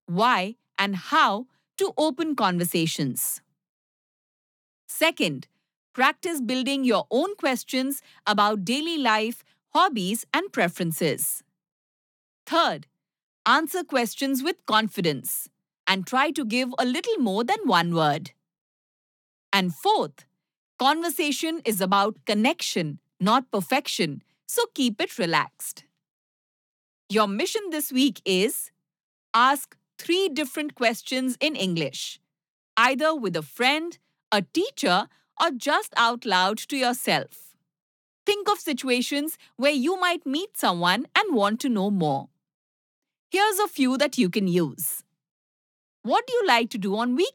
why, and how to open conversations. Second, practice building your own questions about daily life, hobbies, and preferences. Third, answer questions with confidence and try to give a little more than one word. And fourth, conversation is about connection, not perfection, so keep it relaxed. Your mission this week is ask 3 different questions in English, either with a friend, a teacher, or just out loud to yourself. Think of situations where you might meet someone and want to know more. Here's a few that you can use. What do you like to do on weekends?